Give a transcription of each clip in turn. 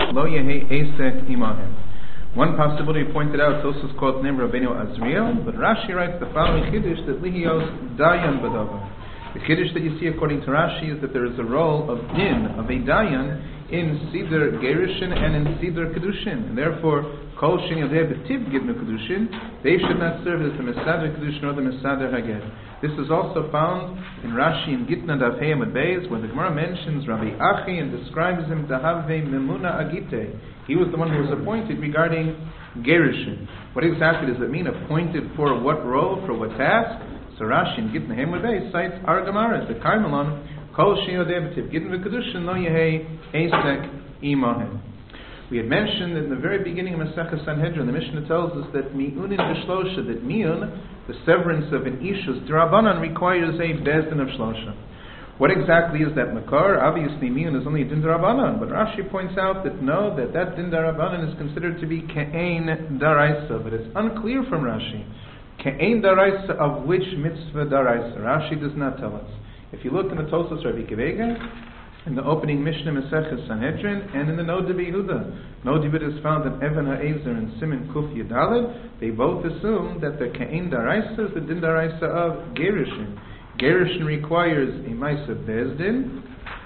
lo yehi esek imahem. One possibility pointed out, Tosus called name Rabbeinu Azriel, but Rashi writes the following Chiddush that lihios dayan b'davar. The Chiddush that you see according to Rashi is that there is a role of din, of a dayan, in Siddur Gerushin and in Siddur Kedushin. And therefore, Kol Shin Yodeh B'tiv Gidnu Kedushin, they should not serve as the Mesader Kedushin or the Mesader Haged. This is also found in Rashi in Gitna Daf Hey Amud Beis, where the Gemara mentions Rabbi Achi and describes him Dahave Memuna Agite. He was the one who was appointed regarding Gerushin. What exactly does it mean? Appointed for what role, for what task? So Rashi in Gitna Hey Amud Beis cites our Gemara, the Karmelon, Kol Shin Yodeh B'tiv Gidnu Kedushin Lo Yehei Esek Imahem. We had mentioned in the very beginning of Masechah Sanhedrin, the Mishnah tells us that mi'unin v'shlosha, that mi'un, the severance of an ishus d'Rabbanan, requires a bezdin of shlosha. What exactly is that makar? Obviously, mi'un is only a din d'Rabbanan, but Rashi points out that no, that din d'Rabbanan is considered to be ke'ein daraisa, but it's unclear from Rashi. Ke'ein daraisa, of which mitzvah daraisa? Rashi does not tell us. If you look in the Tosas Rabbi Kivega, in the opening Mishnah Masechah Sanhedrin, and in the Nod Yehuda. Nod Yehuda is found in Even HaEzer and Siman Kuf Yudalid. They both assume that the Ke'in Daraisa is the Din Daraisa of Gerushin. Gerushin requires a Maisa Bezdin,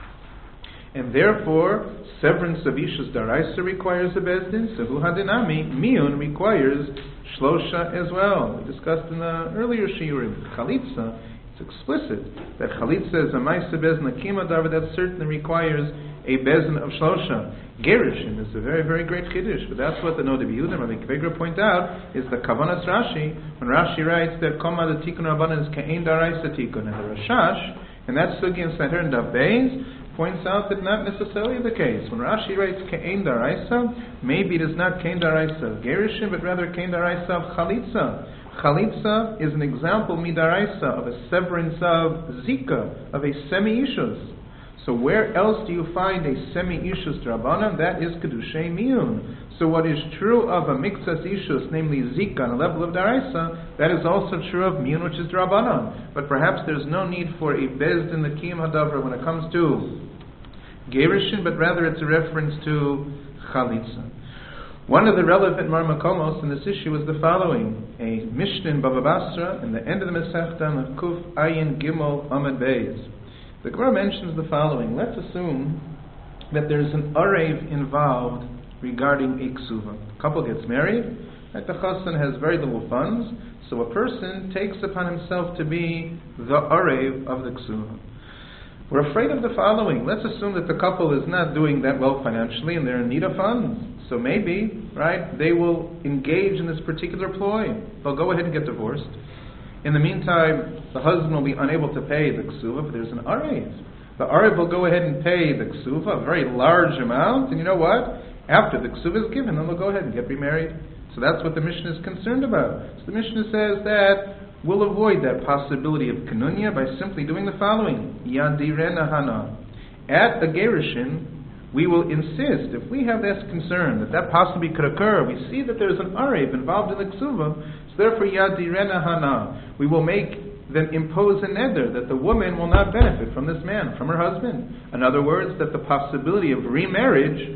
and therefore severance of Ishus Daraisa requires a Bezdin. So Hu Hadinami, Miyun requires Shlosha as well. We discussed in the earlier Shiurim, Chalitza. It's explicit that Chalitza is a Maisa Bezin Akimadar, but that certainly requires a Bezin of Shlosha. Gerushin is a very, very great Chiddush, but that's what the Nod Yehuda, Rabbi Kvegra point out, is the Kavanas Rashi, when Rashi writes that Koma the Tikkun Rabbanan is Ke'ein Daraisa Tikkun, and the Rashash, and that Sugi in Sanhedrin Daf Beis, points out that not necessarily the case. When Rashi writes Ke'ein Daraisa, maybe it is not Ke'ein Daraisa of Gerushin, but rather Ke'ein Daraisa of Chalitza. Chalitza is an example midaraisa of a severance of zika, of a semi-ishus. So where else do you find a semi-ishus drabanan? That is kedushay miyun. So what is true of a mixas ishus, namely zika on a level of daraisa, that is also true of miyun, which is drabanan. But perhaps there's no need for a bezdin the kiyum hadavra when it comes to gerushin, but rather it's a reference to chalitza. One of the relevant marmakomos in this issue is the following: a Mishnah in Bava Basra, in the end of the Masechta, Kuf Ayin Gimel Amud Beis. The Gemara mentions the following. Let's assume that there's an arev involved regarding a ksuva. A couple gets married, and the chassan has very little funds, so a person takes upon himself to be the arev of the ksuva. We're afraid of the following. Let's assume that the couple is not doing that well financially and they're in need of funds. So maybe, right, they will engage in this particular ploy. They'll go ahead and get divorced. In the meantime, the husband will be unable to pay the ksuva, but there's an arev. The arev will go ahead and pay the ksuva, a very large amount, and you know what? After the ksuva is given, then they'll go ahead and get remarried. So that's what the Mishnah is concerned about. So the Mishnah says that we'll avoid that possibility of kanunya by simply doing the following. Yadirena hana. At the gerushin, we will insist, if we have this concern that possibly could occur, we see that there's an arev involved in the ksuva, so therefore yadirena hana. We will make them impose a neder that the woman will not benefit from this man, from her husband. In other words, that the possibility of remarriage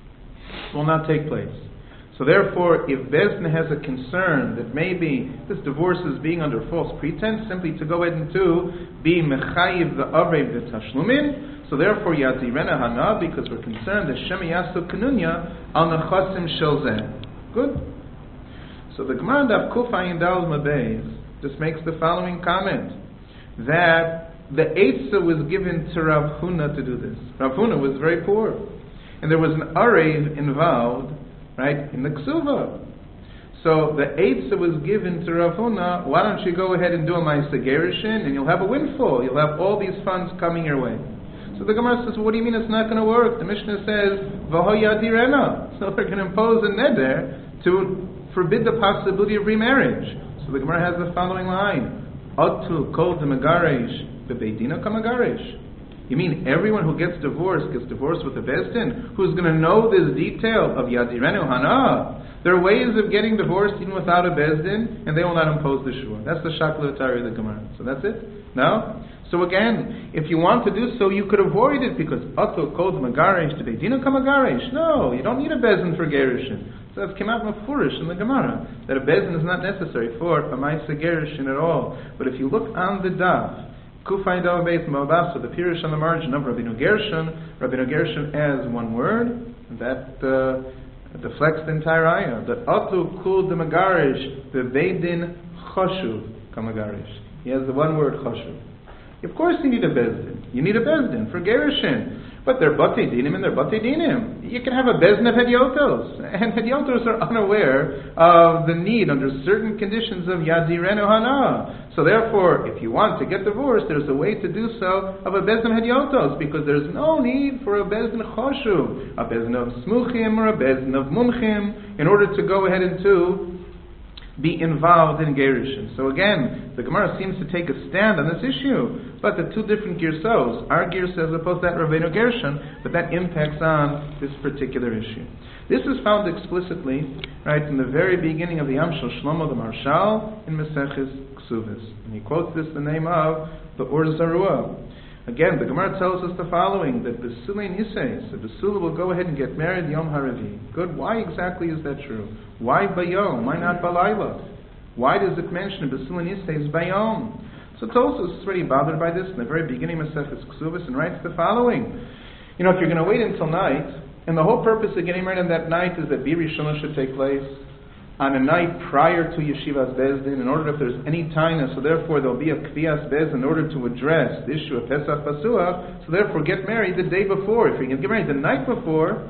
will not take place. So therefore, if Bezdin has a concern that maybe this divorce is being under false pretense, simply to go ahead and to be mechayiv the arev the tashlumin, so therefore yadirena hana, because we're concerned that shemi yasu kanunya al nechasim shel zeh. Good. So the Gemara Daf Kuf Ayin Dal Mabeis just makes the following comment, that the Eitzah was given to Rav Huna to do this. Rav Huna was very poor, and there was an arev involved, right, in the ksuva. So the Eitzah was given to Rav Huna, why don't you go ahead and do a Ma'aseh Gerushin, and you'll have a windfall, you'll have all these funds coming your way. So the Gemara says, what do you mean it's not going to work? The Mishnah says, V'ho yadirena. So they're going to impose a neder to forbid the possibility of remarriage. So the Gemara has the following line, Atu kol demagaresh, bebeidina kamagaresh. You mean everyone who gets divorced with a Bezdin, who's going to know this detail of Yadirenu Hana? There are ways of getting divorced even without a Bezdin, and they will not impose the shur. That's the Shakla Atari of the Gemara. So that's it? No? So again, if you want to do so, you could avoid it, because Ato Kod Magaresh to Beidina Kamagaresh. No, you don't need a bezin for Gerushin. So that's Kemat Mafurish in the Gemara, that a bezin is not necessary for a Maisa Gerushin at all. But if you look on the daf, Kufay Dal Beit Mabasa, the Pirush on the margin of Rabbeinu Gershon as one word, that deflects the entire ayah. That Atu Kul de Magarish, the Beidin Choshuv Kamagarish. He has the one word Choshuv. Of course you need a Bezdin. You need a Bezdin for Gerushin. But they're Batei Dinim and they're Batei Dinim. You can have a Bezdin of Hedyotos. And Hedyotos are unaware of the need under certain conditions of Yadirenu Hana. So therefore, if you want to get divorced, there's a way to do so of a Bezdin Hedyotos, because there's no need for a Bezdin Choshu, a Bezdin of Smuchim or a Bezdin of Munchim, in order to go ahead and to be involved in Gerushin. So again, the Gemara seems to take a stand on this issue, but the two different Girsos, our Girsa as opposed to that Rabbeinu Gershon, but that impacts on this particular issue. This is found explicitly, right, in the very beginning of the Yamshel Shlomo the Marshal in Maseches Ksubis. And he quotes this in the name of the Or Zarua. Again, the Gemara tells us the following, that Besulei Niseis, the Besula will go ahead and get married Yom Haravi. Good, why exactly is that true? Why Bayom? Why not Balayla? Why does it mention Besulei Niseis Bayom? So Tosfos is already bothered by this in the very beginning of Maseches Ksubis and writes the following. If you're going to wait until night, and the whole purpose of getting married on that night is that Bir Rishona should take place on a night prior to Yeshivas Bezdin, in order if there's any taina, so therefore there'll be a Kviyas Bezdin in order to address the issue of Pesach Pasuach, so therefore get married the day before. If you can get married the night before,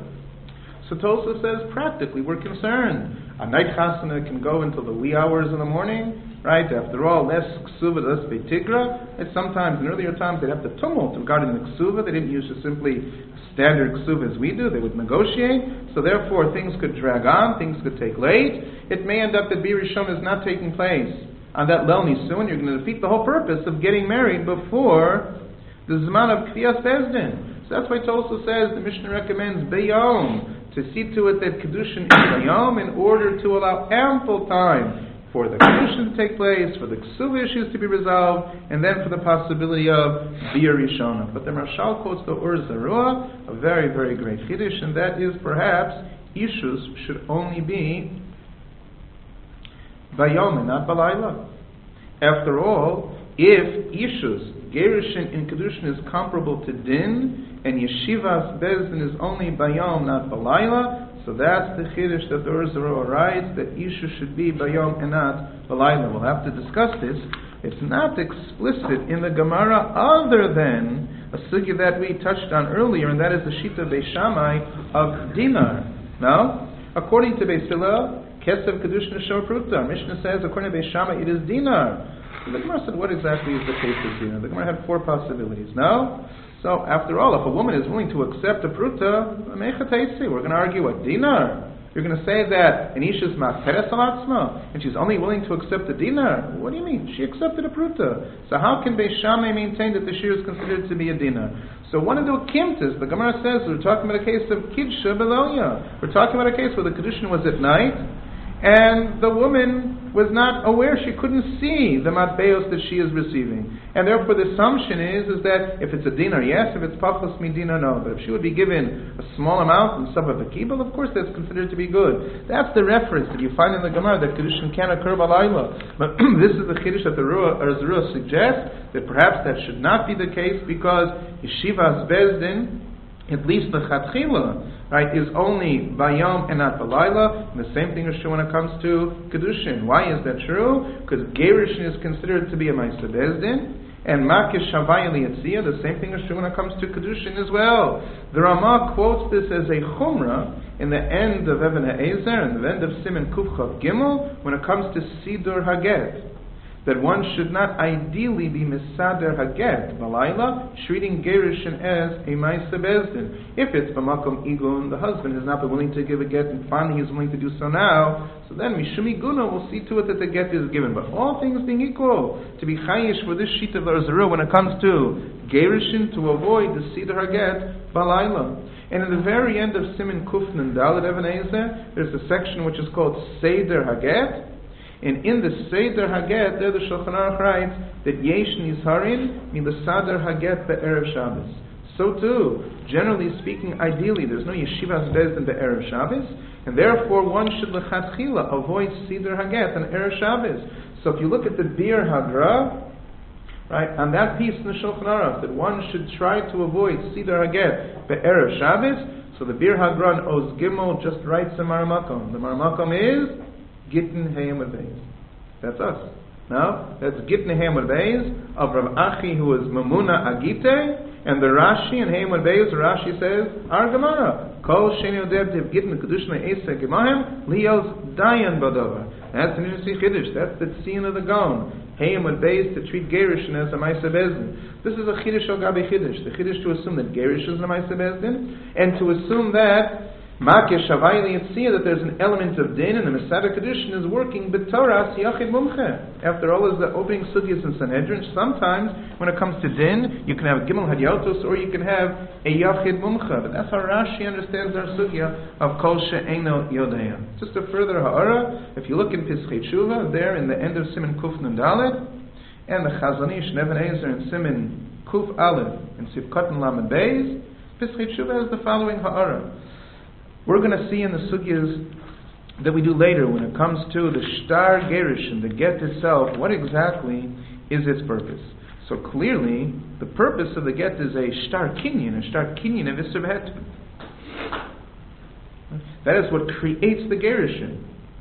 so Tosfos says practically we're concerned. A night chasana can go until the wee hours of the morning, right? After all, less ksuva, less beitigra. And sometimes, in earlier times, they'd have the tumult regarding the ksuva. They didn't use just simply standard ksuva as we do. They would negotiate. So therefore, things could drag on, things could take late. It may end up that Bir Rishon is not taking place on that Leil Nisun. You're going to defeat the whole purpose of getting married before the Zman of Kviyas Bezdin. So that's why Tosfos says the Mishnah recommends Bayom, to see to it that Kedushin is Bayom, in order to allow ample time for the Kedushin to take place, for the Ksuva issues to be resolved, and then for the possibility of Bir Rishona. But the Marshal quotes the Or Zarua, a very, very great Chiddush, and that is perhaps Ishus should only be Bayom and not Balayla. After all, if Ishus, Gerushin in Kedushin, is comparable to Din, and Yeshivas Bezdin is only Bayom, not Balayla, so that's the Chiddush that the Or Zarua writes, that Isha should be Bayom and not Balayla. We'll have to discuss this. It's not explicit in the Gemara other than a sugya that we touched on earlier, and that is the Shita Beis Shammai of Dinar. Now, according to Beis Hillel, Kesev Kedushin Shor Pruta. Mishnah says, according to Beis Shammai, it is Dinar. So the Gemara said, what exactly is the case with Dinar? The Gemara had four possibilities. No? So, after all, if a woman is willing to accept a pruta, we're going to argue what? Dinar. You're going to say that an isha's ma'teres alatzma, and she's only willing to accept a dinar. What do you mean? She accepted a pruta. So how can Beis Shammai maintain that the shir is considered to be a dinar? So one of the kimtas, the Gemara says, we're talking about a case of kidsha beloya. We're talking about a case where the kedushin was at night, and the woman was not aware, she couldn't see the matbeos that she is receiving. And therefore the assumption is that if it's a dinar, yes, if it's pachos midina, no. But if she would be given a small amount in sabah v'kibel, of course that's considered to be good. That's the reference that you find in the Gemara, that kedushin can occur balayla. But this is the chiddush that the Zarua suggests, that perhaps that should not be the case, because Yeshivas Bezdin, at least the Chatchila, right, is only Bayom and not Balayla. And the same thing is true when it comes to Kedushin. Why is that true? Because Gerushin is considered to be a Ma'aseh Bezdin, and Makish Shavai Liyatzia, the same thing is true when it comes to Kedushin as well. The Ramah quotes this as a Chumrah in the end of Even HaEzer, in the end of Siman Kuf Chav Gimel, when it comes to Sidur Haget, that one should not ideally be Misader Haget, Balayla, treating Gerushin as a Ma'aseh Bezdin. If it's B'makom Igun, the husband has not been willing to give a get, and finally he's willing to do so now, so then Mishum Iguna will see to it that the get is given. But all things being equal, to be Chayish for this sheet of Zarua when it comes to Gerushin, to avoid the Sidur Haget, Balayla. And in the very end of Siman Kufnan Dalet Even HaEzer, there's a section which is called Seder Haget. And in the Seder Haget, there the Shulchan Aruch writes that Yesh Nizharin Milasader Haget Be'erev Shabbos. So too, generally speaking, ideally, there's no Yeshivas Bezdin Be'erev Shabbos, and therefore one should lechatchila avoid Seder Haget on Erev Shabbos. So if you look at the Bir Hagra, right, on that piece in the Shulchan Aruch, that one should try to avoid Seder Haget Be'erev Shabbos, so the Bir Hagra on Oz Gimel just writes the Maramakom. The Maramakom is Gittin Hayamad Beis. That's us. Now, that's Gittin Hayamad Beis of Rav Achi, who is Mamuna Agite, and the Rashi in Hayamad Beis, Rashi says, Ar Gemara, Kol Sheni Odeb Dev Gittin Kedushna Esa Gemahem, Lios Dayan Badover. That's an interesting Chiddush. That's the scene of the Gaon. Hayamad Beis to treat Gerishin as a Maisa Bezdin. This is a Chiddush al Gabi Chiddush. The Chiddush to assume that Gerish is a Maisa Bezdin, and to assume that Makeh Shavayli Yitzia, that there's an element of din, and the Masada Kedushin is working b'Torah Yachid Mumche. After all, is the opening sugyas in Sanhedrin. Sometimes, when it comes to din, you can have Gimel Hadyotos, or you can have a Yachid Mumche. But that's how Rashi understands our sugya of Kol She'eino Yodayim. Just a further ha'ara, if you look in Pischei Tshuva, there in the end of Siman Kuf Nun Dalet, and the Chazon Ish Neven Ezer in Siman Kuf Aleph in Sivkot Lamed Beis, Pischei Tshuva has the following ha'ara. We're going to see in the sugyas that we do later, when it comes to the shtar gerushin, the get itself, what exactly is its purpose. So clearly, the purpose of the get is a shtar kinyan of Isser B'het. That is what creates the gerushin.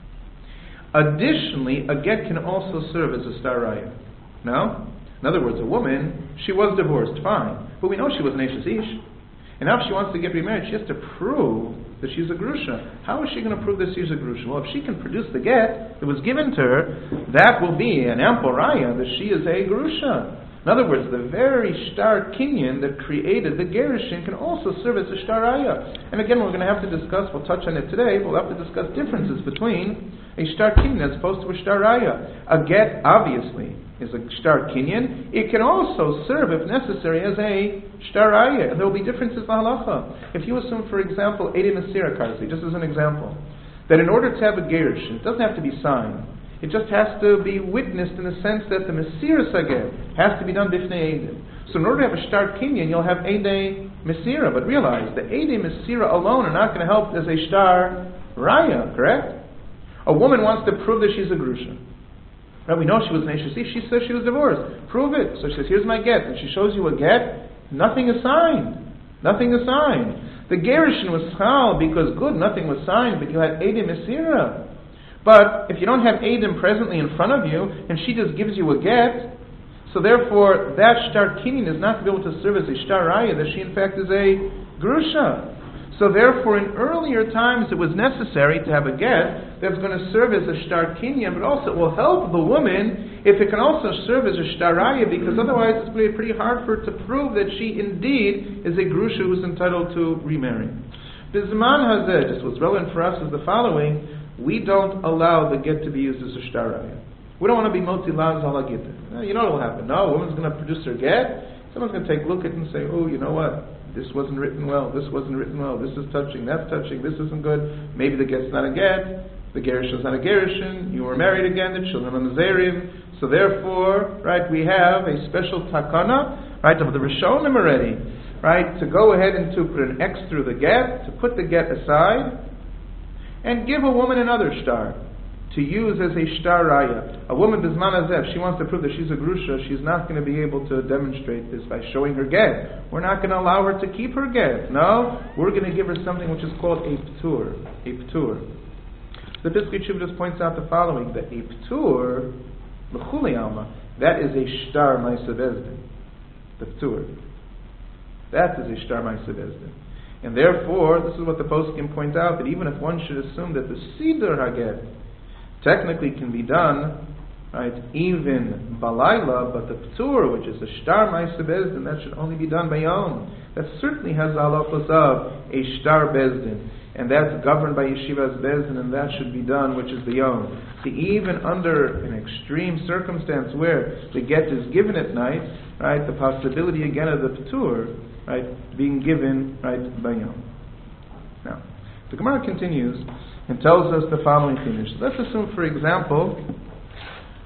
Additionally, a get can also serve as a shtar raya. Now, in other words, a woman, she was divorced, fine, but we know she was an Eshes Ish. And now if she wants to get remarried, she has to prove that she's a grusha. How is she going to prove that she's a grusha? Well, if she can produce the get that was given to her, that will be an ample raya that she is a grusha. In other words, the very shtar kinyan that created the gerushin can also serve as a shtar raya. And again, we're going to have to discuss, we'll touch on it today, but we'll have to discuss differences between a shtar kinyan as opposed to a shtar raya. A get, obviously, is a shtar kinyan. It can also serve, if necessary, as a shtar raya. And there will be differences in halacha. If you assume, for example, Eidei Mesira Karsi, just as an example, that in order to have a gerushin, it doesn't have to be signed. It just has to be witnessed in the sense that the Mesira Sageh has to be done b'fnei Eidim. So in order to have a shtar kinyan, you'll have Eidei Mesira. But realize, the Eidei Mesira alone are not going to help as a shtar raya, correct? A woman wants to prove that she's a grusha. Right, we know she was an Eshes Ish. She says she was divorced. Prove it. So she says, here's my get. And she shows you a get. Nothing is signed. Nothing is signed. The gerushin was chal because good, nothing was signed, but you had Eidei Mesira. But if you don't have Eidim presently in front of you, and she just gives you a get, so therefore that shtar kinyan is not to be able to serve as a shtar raya, that she in fact is a grusha. So therefore in earlier times it was necessary to have a get that's going to serve as a shtar kinyan, but also it will help the woman if it can also serve as a shtar raya, because otherwise it's going to be pretty hard for her to prove that she indeed is a grusha who's entitled to remarry. Bizman hazeh, just what's relevant for us is the following: we don't allow the get to be used as a shtar raya. We don't want to be moti laz ala get. You know what will happen? No, a woman's going to produce her get. Someone's going to take a look at it and say, oh, you know what? This wasn't written well. This wasn't written well. This is touching. That's touching. This isn't good. Maybe the get's not a get. The gerushin is not a gerushin. You were married again. The children are mazerim. So therefore, right, we have a special takana, right, of the Rishonim already, right, to go ahead and to put an X through the get, to put the get aside, and give a woman another shtar to use as a shtar raya. A woman bizman hazeh, if she wants to prove that she's a grusha, she's not going to be able to demonstrate this by showing her get. We're not going to allow her to keep her get. No, we're going to give her something which is called a p'tur. A p'tur. The Pischei Tshuva just points out the following: that a p'tur, l'chuli alma, that is a shtar ma'aseh bezdin. The p'tur. That is a shtar ma'aseh bezdin. And therefore, this is what the poskim point out, that even if one should assume that the Siddur Haget technically can be done, right, even balayla, but the P'tur, which is a shtar ma'aseh bezdin, that should only be done by Yom. That certainly has the halachos of a shtar bezdin, and that's governed by yeshivas bezdin, and that should be done, which is the Yom. See, even under an extreme circumstance where the get is given at night, right, the possibility again of the P'tur, right, being given, right, by Yom. Now, the Gemara continues and tells us the following thing. Let's assume, for example,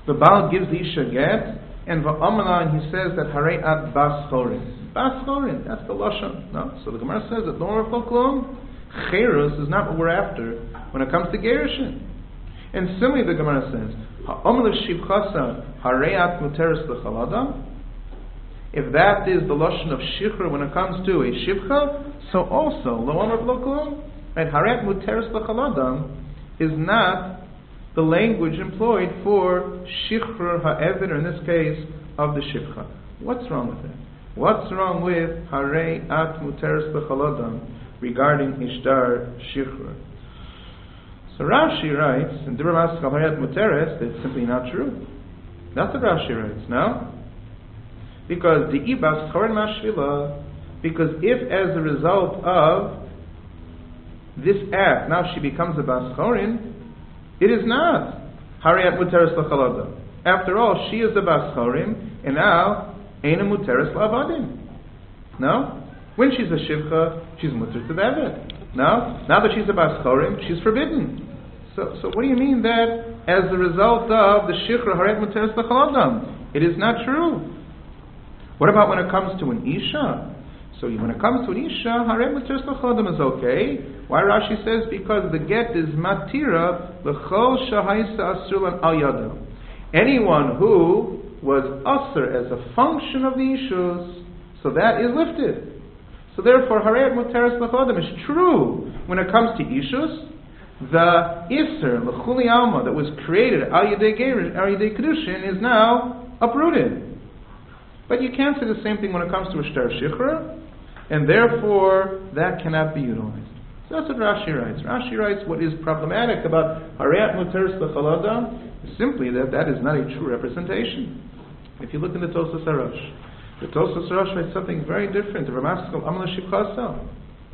the Baal gives the Isha get, and va'amala, and he says that harei at bas chorin. Bas chorin, that's the lashon. No, so the Gemara says that no klum, cherus is not what we're after when it comes to gerushin. And similarly, the Gemara says, ha'amala shivchasa harei at muteris lechalada. If that is the lashon of shichur when it comes to a shivcha, so also lo amar v'lo klum, right? Harei at muteris lechalada is not the language employed for shichrur ha'eved, or in this case, of the shivcha. What's wrong with that? What's wrong with harei at muteris l'chaladam regarding ishtar shichrur? So Rashi writes, in Dibur Maskal harei at muteris, that's simply not true. That's what Rashi writes, no? Because the ibas chorin mashvila, because if as a result of this act, now she becomes a bas chorin, it is not harei muteris l'chalada. After all, she is the bas chorim, and now eina muteris la'avadim. No, when she's a shivcha, she's muter to the eved. No, now that she's a bas chorim, she's forbidden. So what do you mean that as a result of the shichra harei muteris l'chalada? It is not true. What about when it comes to an isha? So when it comes to an isha, harei muteris l'chaladam is okay. Why Rashi says? Because the get is matira l'chol shahaisa asur al yado. Anyone who was asur as a function of the ishus, so that is lifted. So therefore, harei muteris l'chaladam is true when it comes to ishus. The iser l'chuli alma that was created al yedei kedushin is now uprooted. But you can't say the same thing when it comes to a shtar shichra, and therefore that cannot be utilized. So that's what Rashi writes. Rashi writes what is problematic about harei muteris l'chalada is simply that is not a true representation. If you look in the Tosas Harosh, the Tosas Harosh writes something very different. The Ramaskal Amala Shivchasa.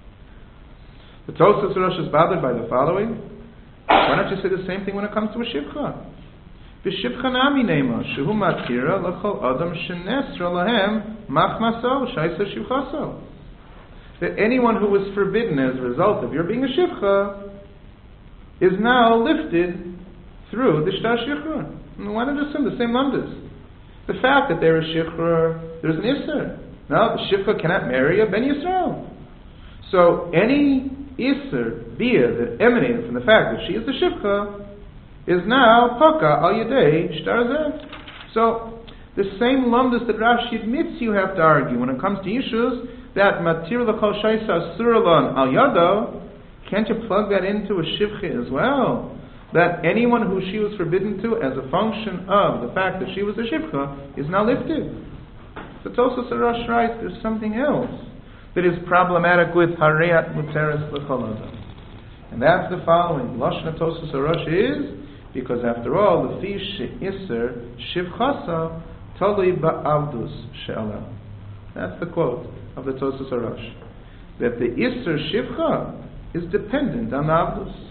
The Tosas Harosh is bothered by the following. Why don't you say the same thing when it comes to a shivcha? B'shivcha nami nema shehu matira l'chol adam shenesra lahem machmaso shaisa shivchaso. That anyone who was forbidden as a result of your being a shivcha is now lifted through the shtar shivcha. Why don't you assume the same numbers? The fact that there is shivcha, there's an isser. Now the shivcha cannot marry a ben Yisrael. So any isser, bia, that emanated from the fact that she is the shivcha is now paka al yedei shtar zeh. So the same lumdus that Rashi admits you have to argue when it comes to issues, that matir l'chol shaisa suralon al yado, can't you plug that into a shivcha as well? That anyone who she was forbidden to as a function of the fact that she was a shivcha is now lifted. The Tosas Harosh writes there's something else that is problematic with harei muteris l'chalada. And that's the following. Lashon Tosas Harosh is, because after all, the fish iser shivchasa tali ba'avdus she'ala. That's the quote of the Tosas Harosh. That the iser shivcha is dependent on the avdus.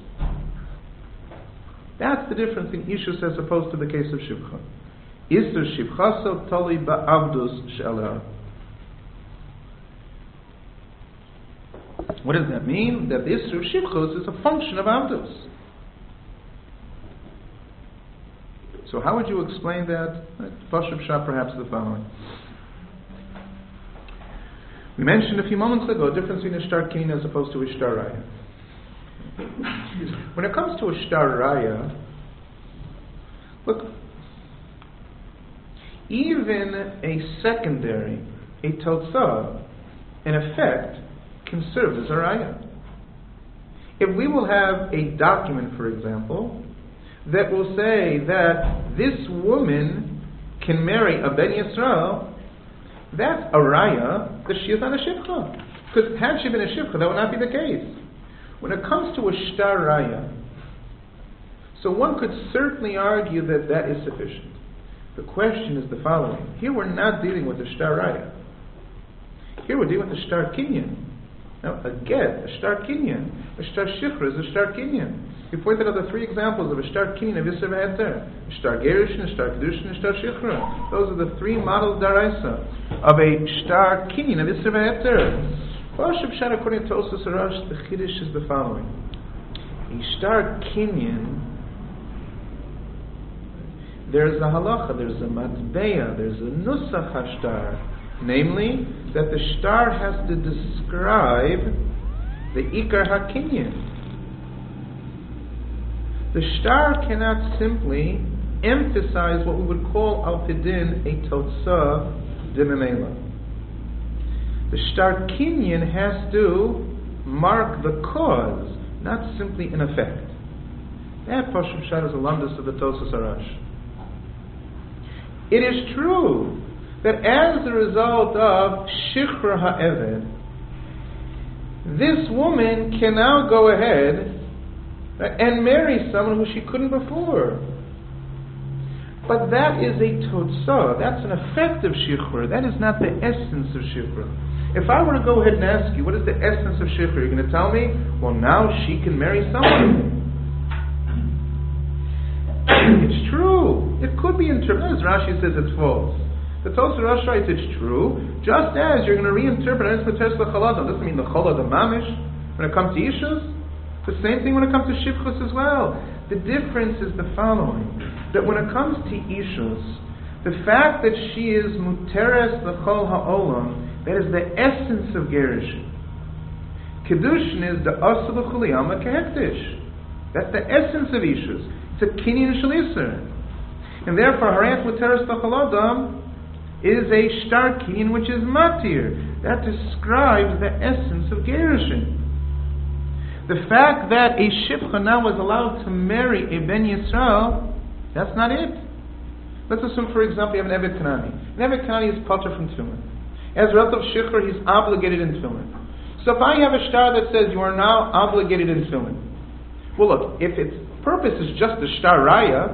That's the difference in ishus as opposed to the case of shivcha. Iser shivchasa tali ba'avdus she'ala. What does that mean? That the iser shivchos is a function of avdus. So how would you explain that? Pashut Shah, perhaps the following. We mentioned a few moments ago a difference between a shtar kinyan as opposed to a shtar raya. When it comes to a shtar raya, look, even a secondary, a totzah, in effect, can serve as a raya. If we will have a document, for example, that will say that this woman can marry a ben Yisrael, that's a raya that she is not a shivcha. Because had she been a shivcha, that would not be the case. When it comes to a shtar raya, so one could certainly argue that that is sufficient. The question is the following. Here we're not dealing with a shtar raya. Here we're dealing with a shtar kinyan. Now, a get, a shtar kinyan, a shtar shifra is a shtar kinyan. We pointed out the three examples of a shtar kinyan of Yisr v'Heter, a shtar gerushin, a shtar kedushin, a shtar shifra. Those are the three models daraisa of a shtar kinyan of Yisr v'Heter. Pashut Shah, according to Tosas Harosh, the chiddush is the following: a shtar kinyan there's a halacha, there's a matbeya, there's a nusach hashtar, namely that the shtar has to describe the ikar hakinyan. The shtar cannot simply emphasize what we would call al pidin a totzah d'memela. The shtar kinyan has to mark the cause, not simply an effect. That Pashut Pshat is a lamdas of the Tosas Arash. It is true that as a result of Shichra Ha'eved, this woman can now go ahead and marry someone who she couldn't before. But that is a Totzah, that's an effect of Shichra, that is not the essence of Shichra. If I were to go ahead and ask you, what is the essence of Shichra? You're going to tell me, well, now she can marry someone. It's true. It could be interpreted, as Rashi says it's false. The Tosar Rosh writes it's true, just as you're going to reinterpret it doesn't mean the cholad the mamish when it comes to ishus. The same thing when it comes to shivchus as well. The difference is the following, that when it comes to ishus, the fact that she is muteres l'chol ha'olam, that is the essence of gerushin. Kedushin is the asa l'chuliyama kehektish. That's the essence of ishus. It's a kinyan shalisr. And therefore, harayat muteres l'chol adam is a shtar kinyan which is matir. That describes the essence of gerushin. The fact that a shivcha now was allowed to marry a ben Yisrael, that's not it. Let's assume, for example, you have an Eved Kanani. An Eved Kanani is potter from Tefillin. As a result of Shikhr, he's obligated in Tefillin. So if I have a shtar that says you are now obligated in Tefillin, well look, if its purpose is just the shtar raya,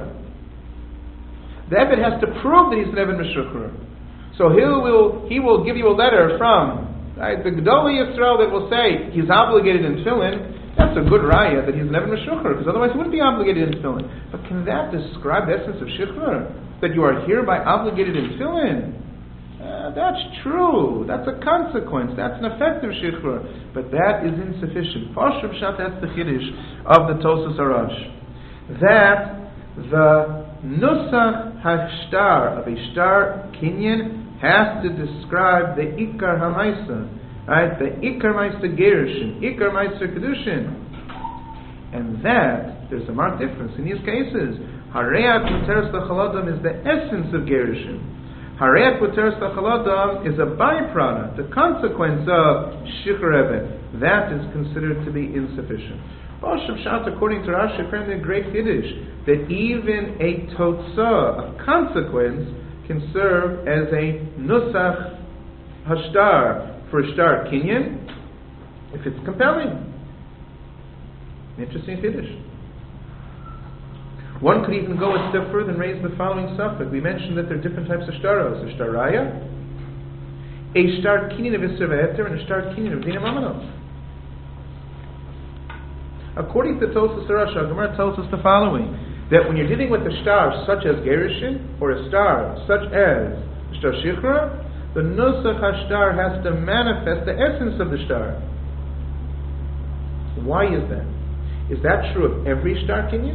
the Eved has to prove that he's an Eved Meshukhr. So he will give you a letter from the Gedolei Yisrael that will say he's obligated in Tefillin. That's a good raya that he's an Eved Meshukhr, because otherwise he wouldn't be obligated in Tefillin. But can that describe the essence of Shikhr? That you are hereby obligated in Tefillin? That's true. That's a consequence. That's an effect of Shikhr. But that is insufficient. Pashut Pshat, that's the Chiddush of the Tosas Arash. That the Nusach HaShtar of a Shtar Kinyan has to describe the Ikar HaMaisa. Right, the Ikar Meister Gerushin, Ikar Meister Kedushin. And that, there's a marked difference in these cases. Harayat Muteres L'Chaladam is the essence of Gerushin. Harayat Muteres L'Chaladam is a byproduct, a consequence of Shikhr Eved. That is considered to be insufficient. Pashut Pshat, according to Rashi, apparently a great Kiddush, that even a Totzah, a consequence, can serve as a Nusach Hashtar, for a shtar kinyan, if it's compelling. Interesting Kiddush. One could even go a step further and raise the following suffix. We mentioned that there are different types of shtaros. A shtar raya, a shtar kinyan of Isser V'Heter, and a shtar kinyan of Dina Mamanot. According to Tosas Arash, Gemara tells us the following, that when you're dealing with a shtar such as Gerushin, or a shtar such as shtar Shichra, the Nusach HaShtar has to manifest the essence of the shtar. Why is that? Is that true of every shtar kinyan?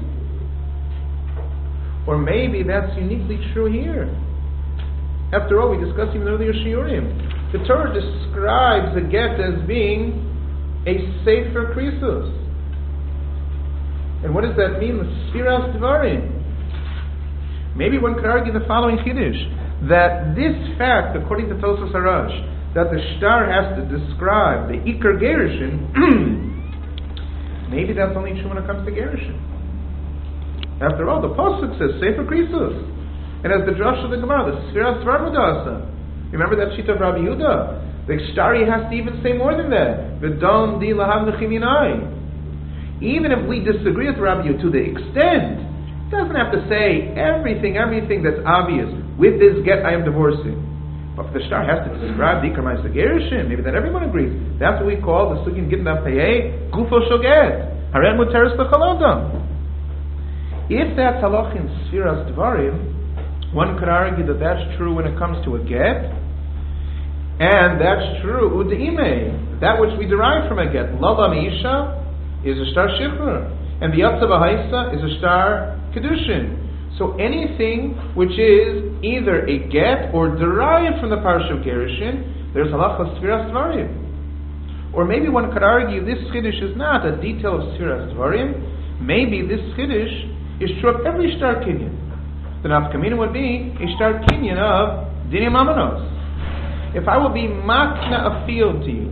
Or maybe that's uniquely true here. After all, we discussed even earlier shiurim. The Torah describes the get as being a sefer krisos. And what does that mean? The Sfiras Dvarim. Maybe one could argue the following Kiddush, that this fact, according to Tosas Arash, that the shtar has to describe the Ikar Gerushin, maybe that's only true when it comes to Gerushin. After all, the Pasuk says Sefer Krisus, and as the Drush of the Gemara, the Sfiras Dvarim. Remember that sheet of Rabbi Yehuda? The Shtari has to even say more than that. V'don di lahav nechim yinai. Even if we disagree with Rabbi Yehuda to the extent, it doesn't have to say everything that's obvious. With this get, I am divorcing. But the shtar has to describe the Ikar Meister Gerushin. Maybe that everyone agrees. That's what we call the Sugin Gittin Payei Gufo Shoget. Harayat Muteres L'Chaladam. If that's halach in Sfiras Dvarim, one could argue that that's true when it comes to a get, and that's true U'De'imei, that which we derive from a get. Lala Meisha is a shtar Shikhr, and the Yatza B'Haisa is a shtar Kedushin. So anything which is either a get or derived from the Parsha of Gerushin, there's halacha Sfiras Dvarim. Or maybe one could argue this chiddush is not a detail of Sfiras Dvarim. Maybe this chiddush is true of every Shtar Kinyan. The nafkamina would be a Shtar Kinyan of Dinei Mamanos. If I will be makna a field to you,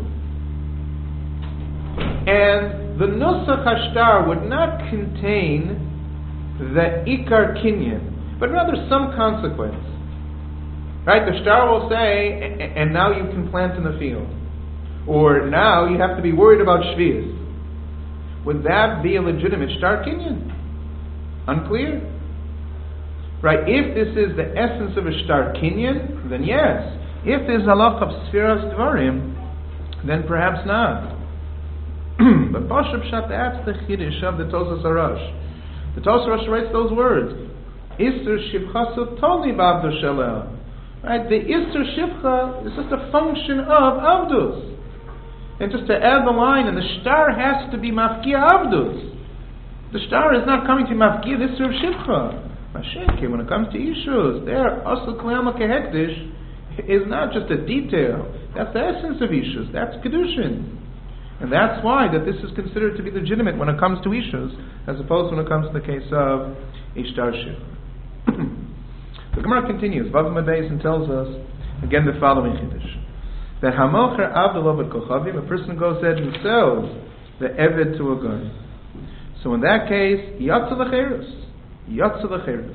and the Nusach HaShtar would not contain the Ikar Kinyan, but rather some consequence. Right? The Shtar will say, and now you can plant in the field. Or now you have to be worried about Shvius. Would that be a legitimate Shtar Kinyan? Unclear. Right? If this is the essence of a Shtar Kinyan, then yes. If there's halach of Sfiras Dvarim, then perhaps not. But Pashab Shat, that's the Chiddush of the Tosas Arash. The Tosas Arash writes those words. Isser Shivchasu Toli B'Avdu Shalel. Right? The Isser Shivcha is just a function of Avdus. And just to add the line, and the Shtar has to be Mafkia Avdus. The Shtar is not coming to Mafkia the Isser of Shivcha. Mashenke, when it comes to Ishus, there, Asl Kleyama Kehekdish is not just a detail. That's the essence of Ishus. That's Kedushin. And that's why that this is considered to be legitimate when it comes to Ishus, as opposed to when it comes to the case of Ishtar Shivcha. The Gemara continues, Vav Mabeis, and tells us, again the following Chiddush, that Hamocher Avdol Oved Kochavim, a person goes ahead and sells the Eved to a guy. So in that case, Yatsa L'Cherus. Yatsa L'Cherus.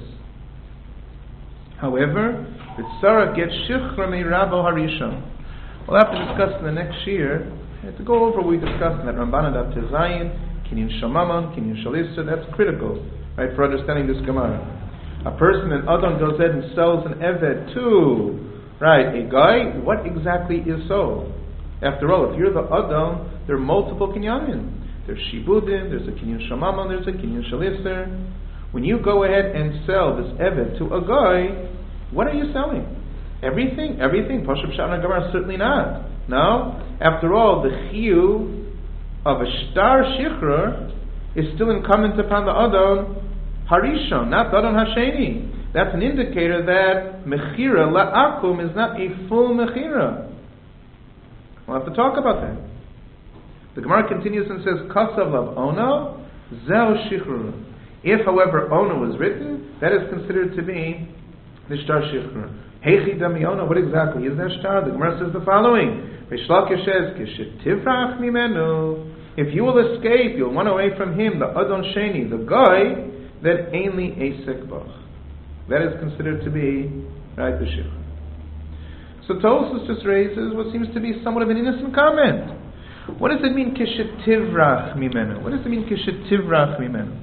However, the Tzara gets Shichra Me'Rabo Harishon. We'll have to discuss in the next year, to go over what we discussed in that Ramban Adab Tezayin, Kinyan Shamaman, Kinyan Shalisa. That's critical, right, for understanding this Gemara. A person, an Adon, goes ahead and sells an Eved to, right, a guy. What exactly is sold? After all, if you're the Adon, there are multiple Kinyanim. There's Shibudim, there's a Kinyan Shamaman, there's a Kinyan Shalisser. When you go ahead and sell this Eved to a guy, what are you selling? Everything? Pashab Shana Gemara, certainly not. No? After all, the Chiyu of a Shtar Shichra is still incumbent upon the Adon Harishon, not the Adon Hasheni. That's an indicator that Mechira La'akum is not a full Mechira. We'll have to talk about that. The Gemara continues and says, Kasav Lav Ono, Zeo Shichra. If, however, Ono was written, that is considered to be the Shtar Shichra. Heichi Damiona, what exactly is that Shtar? The Gemara says the following. If you will escape, you'll run away from him, the Adon Sheni, the guy, then ainly a sekbach. That is considered to be, right, the Shichra. So Tosfos just raises what seems to be somewhat of an innocent comment. What does it mean, Kishetivrach Mimenu? What does it mean, Kishetivrach Mimenu?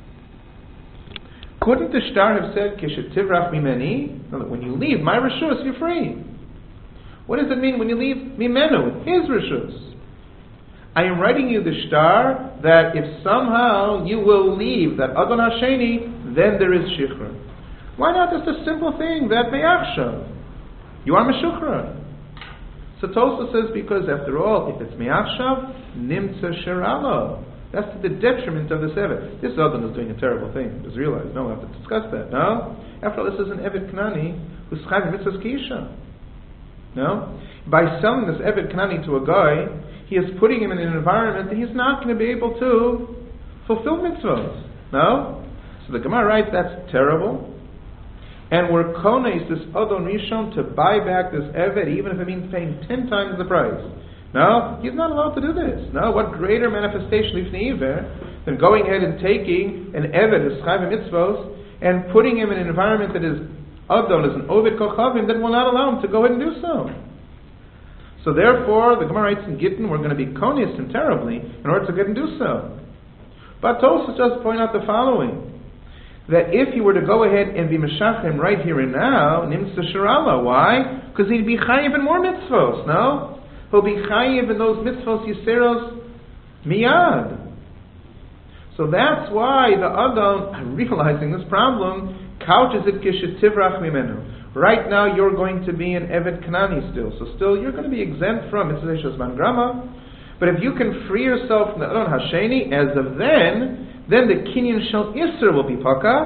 Couldn't the Shtar have said, Kishetivrach Mimeni? No, that when you leave my Rishus, you're free. What does it mean when you leave Mimenu, his Rishus? I am writing you the Shtar that if somehow you will leave that Adon Hasheni, then there is Shichra. Why not just a simple thing that Me'achshav? You are Meshuchra. So Tosfos says, because after all, if it's Me'achshav, Nimtza Sheralo. That's to the detriment of this Eved. This Adon is doing a terrible thing. Just realize, no, we have to discuss that. No? After all, this is an Eved Kanani who's Chayv Mitzvahs Kisha. No? By selling this Eved Kanani to a guy, he is putting him in an environment that he's not going to be able to fulfill mitzvahs. No? So the Gemara writes, that's terrible. And we're kones this Adon Rishon to buy back this Eved, even if it means paying 10 times the price. No, he's not allowed to do this. No, what greater manifestation than going ahead and taking an Eved, as Chayv Mitzvos, and putting him in an environment that is Adon, as an Ovid Kochavim, that will not allow him to go ahead and do so. So therefore, the Gemara writes in Gittin, we're going to be konis him terribly in order to go ahead and do so. But Tosfos does point out the following, that if he were to go ahead and be Meshachim right here and now, Nimtza Sharala, why? Because he'd be Chayiv in more mitzvos, no? He'll be Chayiv in those mitzvos Yiseros miyad. So that's why the Adon, realizing this problem, couches it Kishetivrach Mimenu. Right now you're going to be an Eved Kanani still. So still you're going to be exempt from Mitzvah Shazman Grama. But if you can free yourself from the Adon Hasheni, as of then the Kinyan Shel Isser will be Paka.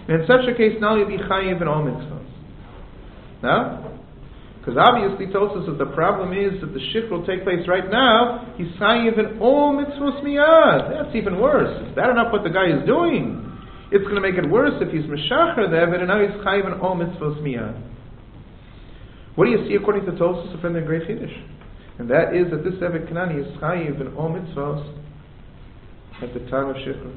And in such a case, now you'll be chayiv in all mitzvahs. No? Because obviously, Tosfos says the problem is that the shikr will take place right now. He's chayiv in all mitzvahs miyad. That's even worse. It's bad enough what the guy is doing. It's going to make it worse if he's meshacher the Eved, and now he's chayiv in all mitzvahs miyad. What do you see according to Tosfos from the Great Chiddush? And that is that this Eved Kanani is chayiv in all mitzvahs at the time of shikr.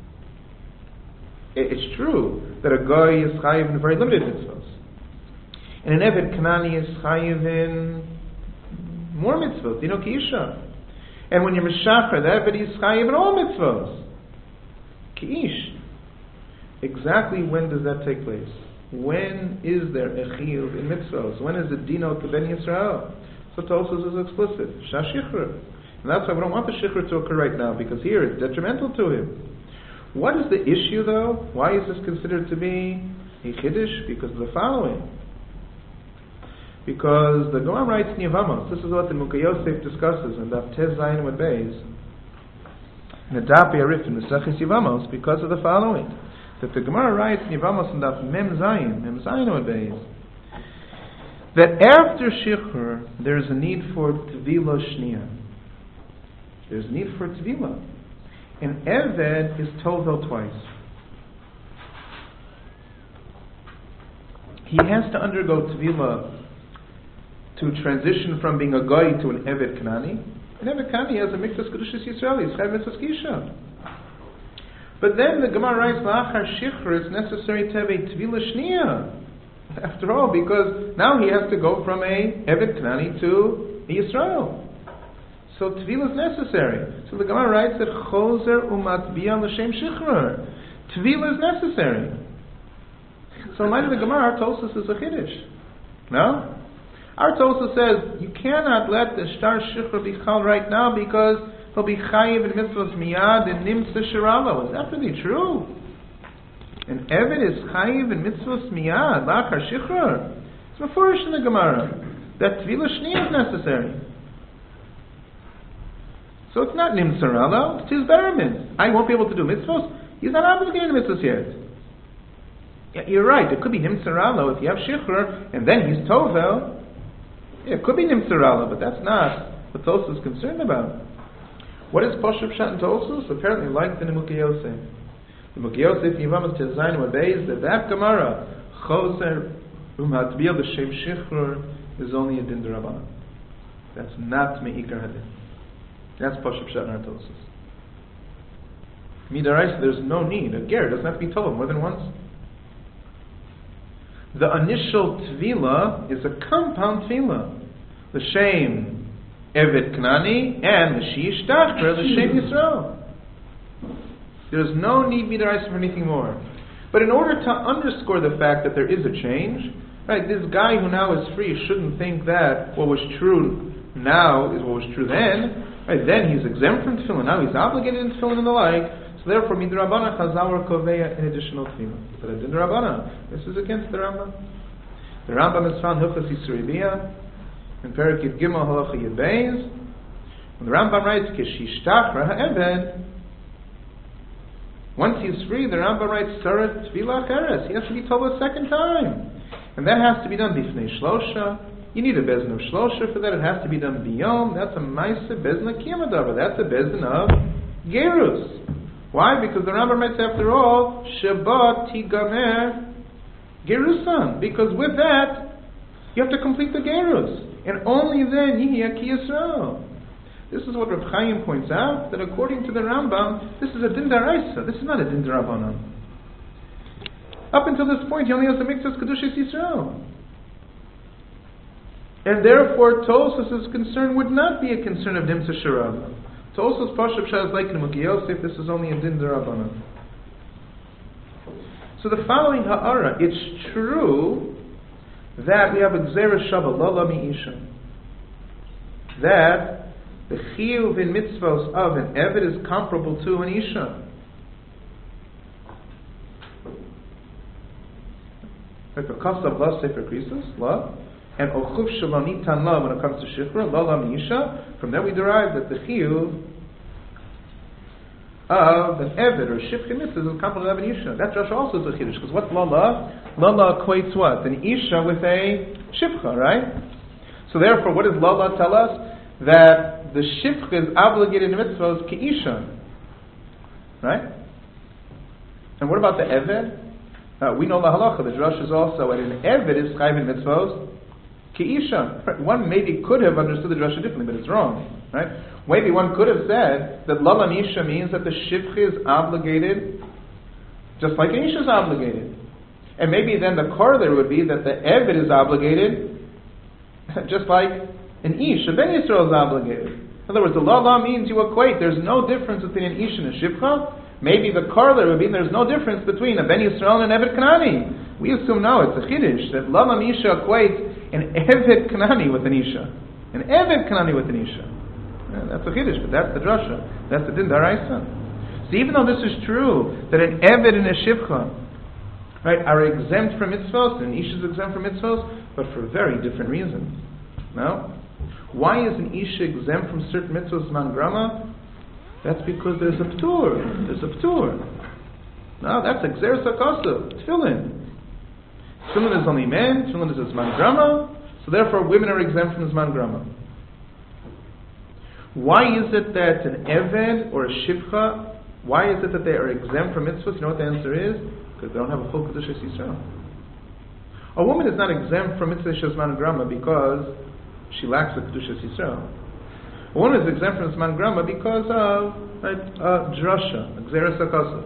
It's true that a guy is chayiv in very limited mitzvahs. And an Eved Kanani is chayiv in more mitzvahs, Dino Kiisha. And when you're Meshacher, the Eved is chayiv in all mitzvahs. Kiish. Exactly when does that take place? When is there a chiyuv in mitzvahs? When is it Dino to Ben Yisrael? So Tosfos is explicit. Shashikhr. And that's why we don't want the shikhr to occur right now, because here it's detrimental to him. What is the issue though? Why is this considered to be a chiddush? Because of the following. Because the Gemara writes in Yevamos, this is what the Mukha Yosef discusses in Daf Tez Zayin with Beis, in the Daf Yarif in Mesachis Yevamos, because of the following. That the Gemara writes in Yevamos in Daf Mem Zayin with Beis, that after Shikhr, there is a need for Tvila Shnia. There's a need for Tvila. And Eved is Tovel twice. He has to undergo Tvila to transition from being a Goy to an Eved Kanani. An Eved Kanani has a Mikvas Kedushas Yisrael, he's Chayav Mitzvahs Kisha. But then the Gemara writes, La'achar Shikhr, it's necessary to have a Tvila Shnia. After all, because now he has to go from a Eved Kanani to a Yisrael. So Tvila is necessary. So the Gemara writes that Choser umatbiya l'shem Shikhr. Tvila is necessary. So in light of the Gemara, our Tosfos is a chiddush. No? Our Tosfos says, you cannot let the Shtar Shikhr be chal right now because he'll be chayiv in mitzvahs miyad and nimtza shiralo. Is that really true? And Eved is chayiv in mitzvahs miyad, la'achar Shikhr. It's mefurish in the Gemara that Tvila Shni is necessary. So it's not nimtza shiralo, it's his beramin. I won't be able to do mitzvahs. He's not obligated to mitzvahs yet. Yeah, you're right, it could be nimtza shiralo if you have Shikhr and then he's tovel. Yeah, it could be nimtza shiralo, but that's not what Tosfos is concerned about. What is Poshup Pshat and Tosfos? Apparently like the Mukha Yosef. The Mukha Yosef Yivamas Tezayin Wabeis, that Gemara Choser Umhatbiyah L'Shem Shikhr is only a din d'Rabbanan. That's not Me'ikar Hadin. That's Poshup Pshat and Tosfos. Midaraisa, there's no need. A ger doesn't have to be told more than once. The initial tvila is a compound tvila. L'shem Eved Kanani and l'shish Tachra, l'shem Yisrael. There's no need midaraisa for anything more. But in order to underscore the fact that there is a change, right? This guy who now is free shouldn't think that what was true now is what was true then. Right? Then he's exempt from tefillin. Now he's obligated in tefillin and the like. So therefore, midrabana chazal koveya an additional tefillin. But in Rabbana, this is against the Rambam. The Rambam is found Hilchos Yisraeliyah in Perek Yud Gimel Halacha Yud Beis. When the Rambam writes Kishishtach Eved, once he's free, the Rambam writes Sarat Tvila Cheres. He has to be told a second time, and that has to be done b'fnei Shlosha. You need a bezin of Shlosha for that. It has to be done biyom. That's a ma'aseh bezin of Kiyamadavar. That's a bezin of Gerus. Why? Because the Rambam writes, after all, Shabbat Tigamer Gerusan. Because with that, you have to complete the Gerus. And only then Yihya Ki Yisrael. This is what Rav Chaim points out, that according to the Rambam, this is a din d'oraisa. This is not a din d'Rabbanan. Up until this point, he only has the Mikvas Kedushas Yisrael. And therefore, Tosfos' concern would not be a concern of Nimtza Shirah. Tosfos Poshup Pshat is like in Mukha Yosef, this is only a din d'Rabbanan. So the following ha'ara, it's true that we have a Gzera Shava, Lala Mi'isha. That the chiyuv in mitzvos of an Eved is comparable to an Isha. Like a Kasav La Sefer Krisus, La, and Ochuv Shalanitan La when it comes to Shikra, La La Mi'isha. From there we derive that the chiyuv of an Eved or Shifcha mitzvah is a complement of an Isha. That drasha also is a Chiddush, because what's Lala? Lala equates what? An Isha with a Shifcha, right? So therefore, what does Lala tell us? That the Shifcha is obligated in mitzvahs ki Isha. Right? And what about the Eved? We know la halacha, the drush is also, and an Eved is chayv in mitzvahs ki Isha. One maybe could have understood the drush differently, but it's wrong. Right? Maybe one could have said that Lala Isha means that the Shifcha is obligated just like an Isha is obligated. And maybe then the corollary would be that the Eved is obligated just like an Ish, a Ben Yisrael is obligated. In other words, the Lala means you equate. There's no difference between an Ish and a Shifcha. Maybe the corollary would be there's no difference between a Ben Yisrael and an Eved Kanani. We assume no, it's a Chiddush, that Lala Isha equates an Eved Kanani with an Isha. An Eved Kanani with an Isha. Yeah, that's a Chiddush, but that's the drasha. That's the Din Daraisa. So even though this is true, that an Eved and a Shifcha, right, are exempt from mitzvahs, and Isha is exempt from mitzvahs, but for very different reasons. No? Why is an Isha exempt from certain mitzvahs, man grama? That's because there's a p'tur. There's a p'tur. No, that's exeris hakasa. Tefillin. Tefillin is only men. Tefillin is a zman grama. So therefore, women are exempt from zman grama. Why is it that an Eved or a Shifcha, why is it that they are exempt from mitzvahs? You know what the answer is? Because they don't have a full Kedushas Yisrael. A woman is not exempt from mitzvah shazman grama because she lacks a Kedushas Yisrael. A woman is exempt from zman grama because of drasha, exeris hakasa.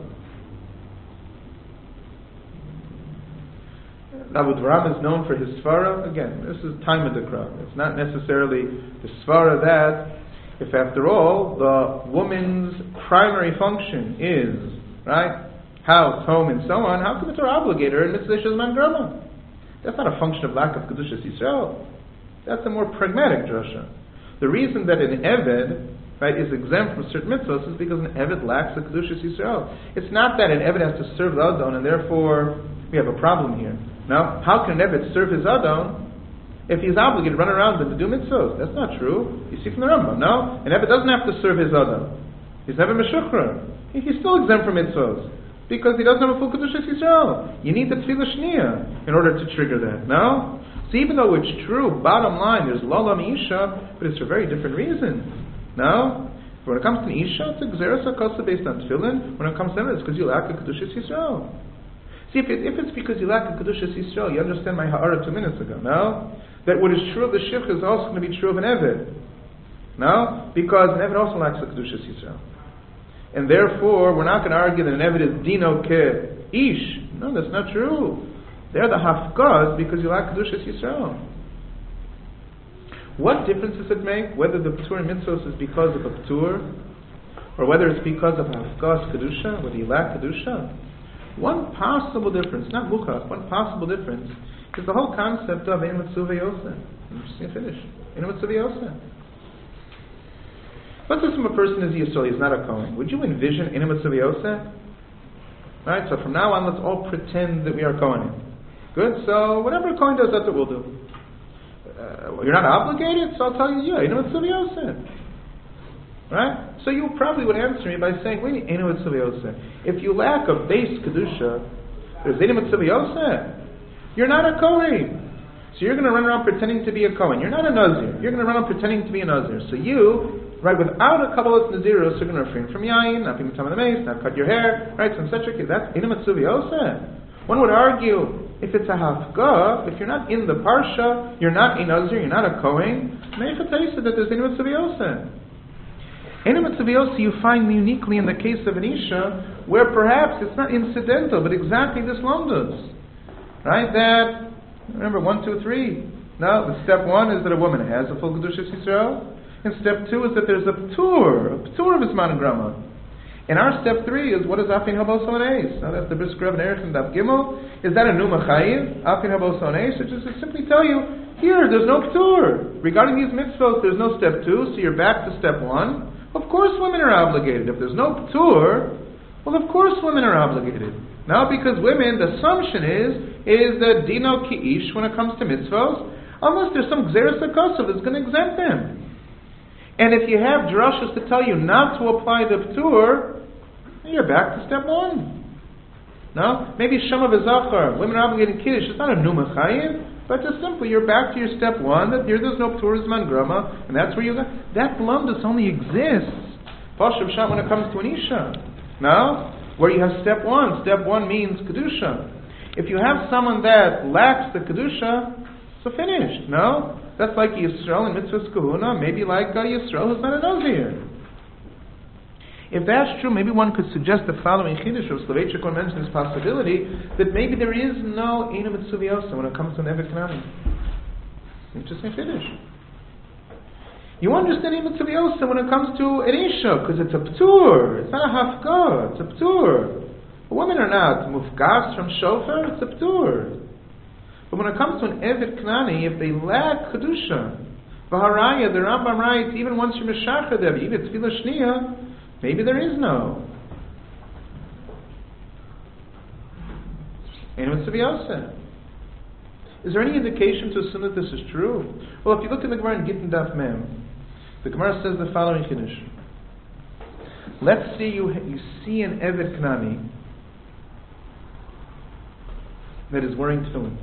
Abu Dharam is known for his svara. Again, this is time of the crowd. It's not necessarily the svara that, if after all, the woman's primary function is, right, house, home, and so on, how come it's her obligator in mitzvah shazman grama? That's not a function of lack of Kedushas Yisrael. That's a more pragmatic drasha. The reason that an Eved, right, is exempt from certain mitzvahs is because an Eved lacks the Kedushas Yisrael. It's not that an Eved has to serve the Adon and therefore we have a problem here. Now, how can an Eved serve his Adon if he's obligated to run around and to do mitzvahs? That's not true. You see from the Rambam, no? An Eved doesn't have to serve his Adon. He's never Meshuchra. He's still exempt from mitzvahs because he doesn't have a full Kedushas Yisrael. You need the Tefillah Shniya in order to trigger that, no? So even though it's true, bottom line, there's Lala Isha, but it's for very different reasons. No? When it comes to Isha, it's a Xeris HaKosa based on Tefillin. When it comes to them, it's because you lack a Kedushas Yisrael. See, if it's because you lack a Kedushas Yisrael, you understand my Ha'ara 2 minutes ago, no? That what is true of the Shifcha is also going to be true of an Eved. No? Because an Eved also lacks a Kedushas Yisrael. And therefore, we're not going to argue that an Eved is Dino Ke Ish. No, that's not true. They're the Hafkaz because you lack Kedushas Yisrael. What difference does it make whether the P'tur in Mitzvos is because of a P'tur or whether it's because of Hafkaz Kedusha, whether you lack Kedusha? One possible difference, not Mukaf, one possible difference is the whole concept of Ein Mitzvah Yoseh. I'm just going to finish. Ein Mitzvah Yoseh. Let's assume a person is Yisrael, he's not a Kohen. Would you envision Ein Mitzvah Yoseh? Right, so from now on let's all pretend that we are Kohenim. Good, so whatever a Kohen does, that's what we'll do. You're not obligated, so I'll tell you, yeah, Ein Mitzvah Yoseh. Right? So you probably would answer me by saying, wait, Ein Mitzvah Yoseh. If you lack a base Kedusha, there's Ein Mitzvah Yoseh. You're not a Kohen. So you're going to run around pretending to be a Kohen. You're not a Nazir. You're going to run around pretending to be a Nazir. So you, right, without a Kabbalah Naziros, you're going to refrain from Yain, not be Mitzvah the mace, not cut your hair, right, some such a case. That's Ein Mitzvah Yoseh. One would argue, if it's a Hafgah, if you're not in the Parsha, you're not a Nazir, you're not a Kohen, Meicha Taisa that there's Ein Mitzvah Yoseh. Ein Mitzvah Yoseh you find uniquely in the case of an Isha, where perhaps it's not incidental, but exactly this Lomdos. Right? That, remember, 1, 2, 3. No, the step 1 is that a woman has a full Kedushas Yisrael. And step 2 is that there's a P'tur of Zman Grama. And our step 3 is, what is Afin Habos Oneis? Now that's the Brisker of Erech and Daf Gimel. Is that a Numa Chayiv? Afin Habos Oneis? It just simply tell you, here, there's no P'tur. Regarding these mitzvot, there's no step 2, so you're back to step 1. Of course women are obligated. If there's no P'tur, well, of course women are obligated. Now, because women, the assumption is that Dino Ki'ish, when it comes to mitzvos, unless there's some Gzeres HaKosav that's going to exempt them. And if you have drashas to tell you not to apply the P'tur, You're back to step one. No? Maybe Shema v'Zachar, women are obligated in Kiddush. It's not a Numa Chayiv, but just simply you're back to your step one, that here there's no P'tur Zman Grama, and that's where you go. That blundus only exists Pashup Shah when it comes to an Isha. No? Where you have step one. Step one means Kedusha. If you have someone that lacks the Kedusha, so finished. No? That's like Yisrael and Mitzvahs Kahuna, maybe like Yisrael who's not a Nazir. If that's true, maybe one could suggest the following Chiddush of Soloveitchik mentioned this possibility, that maybe there is no Eina Mitzuviosa when it comes to an Evet Kanani. Interesting Chiddush. You understand Eina Mitzuviosa when it comes to an Isha, because it's a P'tur, it's not a Hafka, it's a P'tur. Women are not Mufgas from Shofar, it's a P'tur. But when it comes to an Evet Kanani, if they lack Kedusha, V'haraya, the Rambam writes, even once you're Meshachar them, even Tefillah Shniya, maybe there is no. Is there any indication to assume that this is true? Well, if you look at the Gemara in Gittin Daf Mem, the Gemara says the following Chiddush. Let's say you see an Evet Kanani that is wearing tefillin.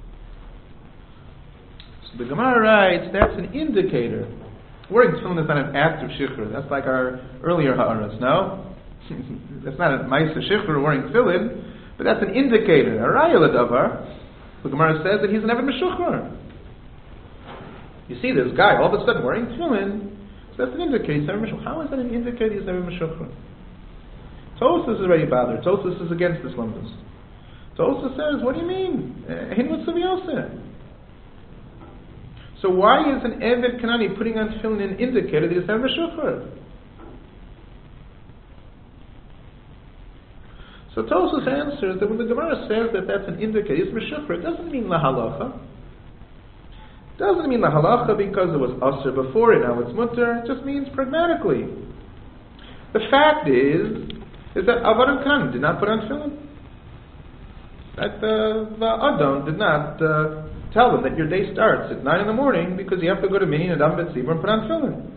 So the Gemara writes, that's an indicator. Wearing tefillin is not an act of shikhr. That's like our earlier ha'aras, no? That's not a ma'isa shikhr wearing tefillin, but that's an indicator. A raya l'davar. The Gemara says that he's an evet meshuchar. You see this guy all of a sudden wearing tefillin, so that's an indicator he's evet meshuchar. How is that an indicator he's evet meshuchar? Tosfos is already bothered. Tosfos is against this lumdus. Tosfos says, what do you mean? Hin mitzvah. So why is an Evet Kanani putting on tefillin an indicator that he's Evet Meshuchar? So Tosfos answers that when the Gemara says that that's an indicator, he's Meshuchar, it doesn't mean lahalacha. It doesn't mean lahalacha because it was asr before and now it's mutter. It just means pragmatically. The fact is that Avad Kanani did not put on tefillin. That the Adam did not tell them that your day starts at 9 in the morning because you have to go to Minyan Adam Betzibur and put on tefillin.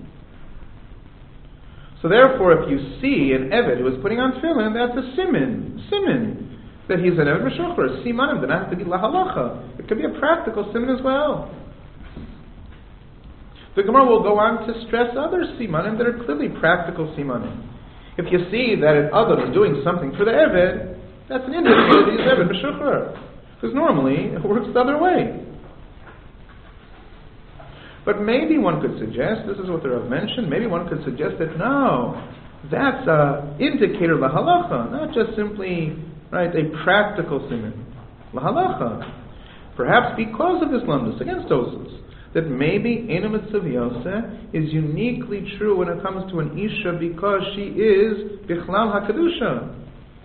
So therefore, if you see an Evet who is putting on tefillin, that's a siman, that he's an Evet Meshuchar. Simanim doesn't have to be lahalacha. It could be a practical siman as well. The Gemara will go on to stress other simanim that are clearly practical simanim. If you see that an Adam is doing something for the Evet, that's an indicator that he's Evet Meshuchar. Because normally it works the other way. But maybe one could suggest, this is what the Rav mentioned, maybe one could suggest that no, that's an indicator lahalacha, not just simply a practical siman. Lahalacha. Perhaps because of this lumdus against Tosfos, that maybe Eina Mitzvah is uniquely true when it comes to an Isha because she is Bichlal HaKadusha.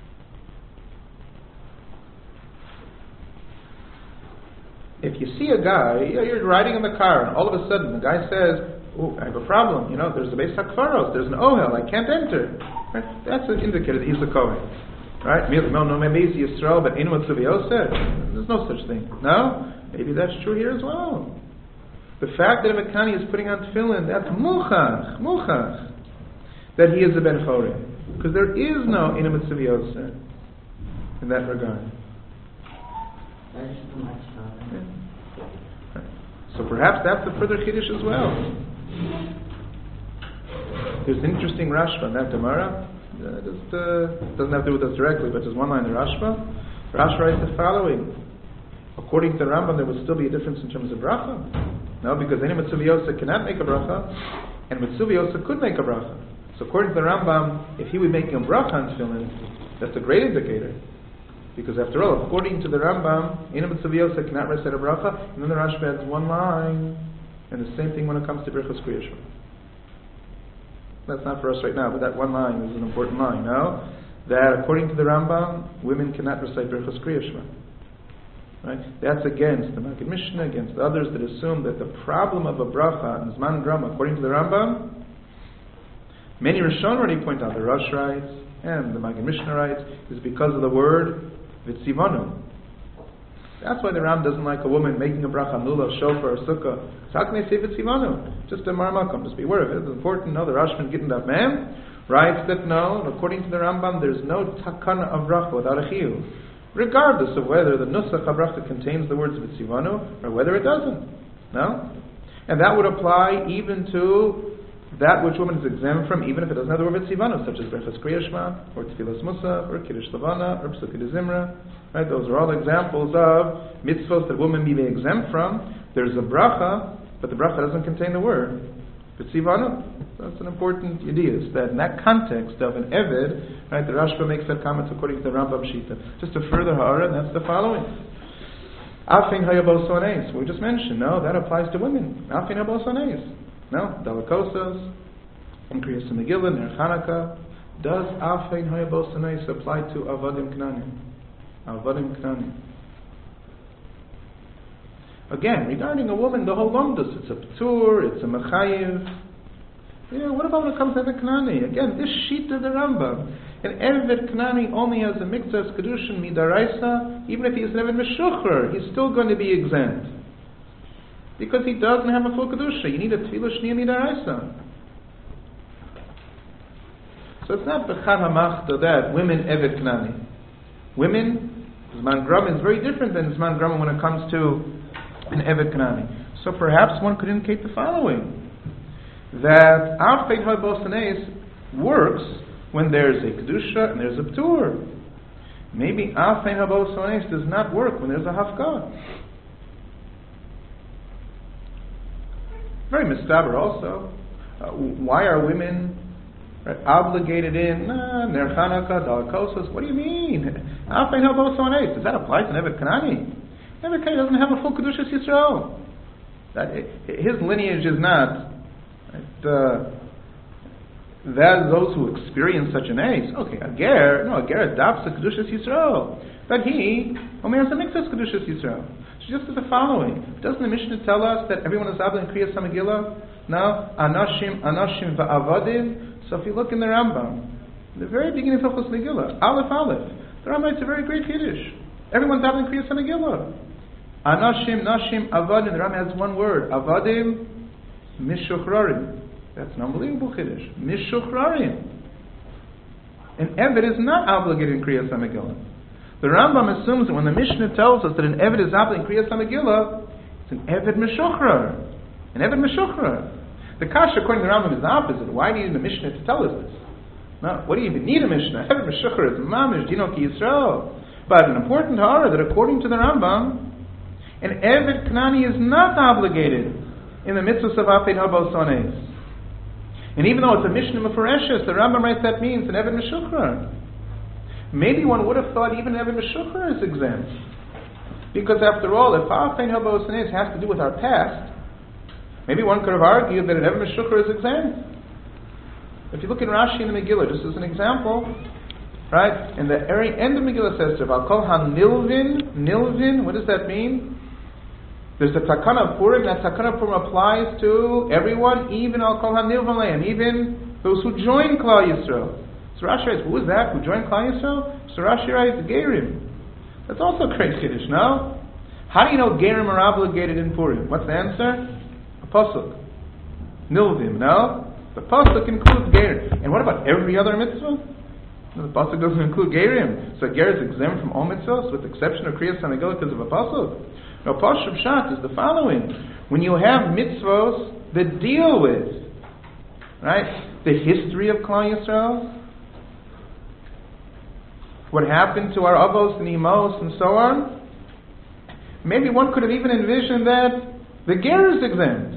If you see a guy, you're riding in the car, and all of a sudden the guy says, "Oh, I have a problem. There's a Beis HaKfaros, there's an Ohel, I can't enter." Right? That's an indicator that he's a Kohen. Right? No, maybe he's Yisrael, but Eina Mitzvah. There's no such thing. No? Maybe that's true here as well. The fact that a Mekani is putting on tefillin, that's muchach, that he is a Ben Chorin. Because there is no Eina Mitzvah in that regard. So perhaps that's a further chiddush as well. There's an interesting Rashba in that Gemara. Doesn't have to do with us directly, but there's one line in Rashba. Rashba writes the following: according to the Rambam, there would still be a difference in terms of bracha. No, because any Mitzvah cannot make a bracha, and Mitzvah could make a bracha. So according to the Rambam, if he would make a bracha on tefillin, that's a great indicator. Because after all, according to the Rambam, Eina Mitzvah cannot recite a bracha, and then the Rashba adds one line, and the same thing when it comes to Birchas Kriya Shema. That's not for us right now, but that one line is an important line, no? That according to the Rambam, women cannot recite Birchas Kriya Shema. Right? That's against the Maggid Mishnah, against the others that assume that the problem of a bracha in Zman Grama, according to the Rambam, many Rishon already point out, the Rosh writes, and the Maggid Mishnah writes, is because of the word Vitzivanu. That's why the Ram doesn't like a woman making a bracha, nula, shofar, or sukkah. So how can they say Vitzivanu? Just a marmakom, just be aware of it. It's important. No, the Rashman Gittin Daf Mem writes that no, according to the Rambam, there's no takana of bracha without a chiyuv, regardless of whether the nusach of bracha contains the words v'tzivanu or whether it doesn't. No? And that would apply even to that which woman is exempt from, even if it doesn't have the word v'tzivanu, such as brachas kriya shema, or tefillas musaf, or kiddush lavana, or psukei de zimra. Right? Those are all examples of mitzvos that women may be exempt from. There's a bracha, but the bracha doesn't contain the word v'tzivanu. That's an important idea. That in that context of an eved, right, the Rashba makes that comment according to the Rambam Shita. Just a further ha'ara, and that's the following. Afin hayabos ones. We just mentioned, no, that applies to women. Afin hayabos ones. No, dalakosas, in Kriyas Megillah, Ner Chanukah. Does afin hayabos ones apply to avadim knanim? Avadim knanim. Again, regarding a woman, the whole lomdus, it's a ptur, it's a mechayiv. Yeah, what about when it comes to Eved Knani? Again, this sheet of the Rambam. An Eved Knani only has a mikzas kedushin midaraisa. Even if he's an Eved Meshuchrer, he's still going to be exempt. Because he doesn't have a full kedusha. You need a tefillah shniya midaraisa. So it's not b'chad hamachta that women Eved Knani. Women, Zman Gram is very different than Zman Gram when it comes to an Eved Knani. So perhaps one could indicate the following. That Afein HaBosanes works when there's a Kedusha and there's a Ptur. Maybe Afein HaBosanes does not work when there's a Hafgah. Very mistaber also. Why are women obligated in Ner Chanukah, Dalakosas? What do you mean? Afein HaBosanes. Does that apply to Eved Knani? Eved Knani doesn't have a full Kedushas Yisrael. His lineage is not that those who experience such an ace. Okay, a ger adopts a kedushas Yisrael, but he only has a mixas kedushas Yisrael. So just as the following, doesn't the Mishnah tell us that everyone is able in Kriyas Megillah? No, anashim va'avadim. So if you look in the Rambam, the very beginning of Hilchos Megillah, Aleph, the Rambam is a very great kiddush. Everyone's able in Kriyas Megillah. Anashim, nashim, avadim. The Rambam has one word, avadim. Mishuchrarim. That's an unbelievable chiddush. Mishuchrarim. An Eved is not obligated in Kriyas HaMegillah. The Rambam assumes that when the Mishnah tells us that an Eved is obligated in Kriyas HaMegillah, it's an Eved Mishuchrar. An Eved Mishuchrar. The Kasha, according to the Rambam, is the opposite. Why do you need a Mishnah to tell us this? No, what do you even need a Mishnah? Eved Mishuchrar is Mamish, Dino Ki Yisrael. But an important hara that according to the Rambam, an Eved Knani is not obligated in the mitzvahs of Afein HaBosanes. And even though it's a Mishnah Meforeshes, the Rambam writes that means an Eved Meshuchrar. Maybe one would have thought even Eved Meshuchrar is exempt. Because after all, if Afein HaBosanes has to do with our past, maybe one could have argued that an Eved Meshuchrar is exempt. If you look in Rashi in the Megillah, just as an example, right, in the very end of Megillah says, Val Kol HaNilvin, what does that mean? There's a takana of Purim. That takana of Purim applies to everyone, even al kol hanilvaleim, even those who join Klal Yisrael. So Rashi writes, who is that who joined Klal Yisrael? So Rashi writes, Gerim. That's also a great kiddush, no? How do you know Gerim are obligated in Purim? What's the answer? A pasuk. Nilvim, no? The pasuk includes Gerim. And what about every other mitzvah? No, the pasuk doesn't include Gerim. So Ger is exempt from all mitzvahs, with the exception of Kriyas HaMegillah because of a pasuk. Now, Pashup Shat is the following. When you have mitzvos that deal with, right, the history of Klal Yisrael, what happened to our avos and imos and so on, maybe one could have even envisioned that the ger is exempt.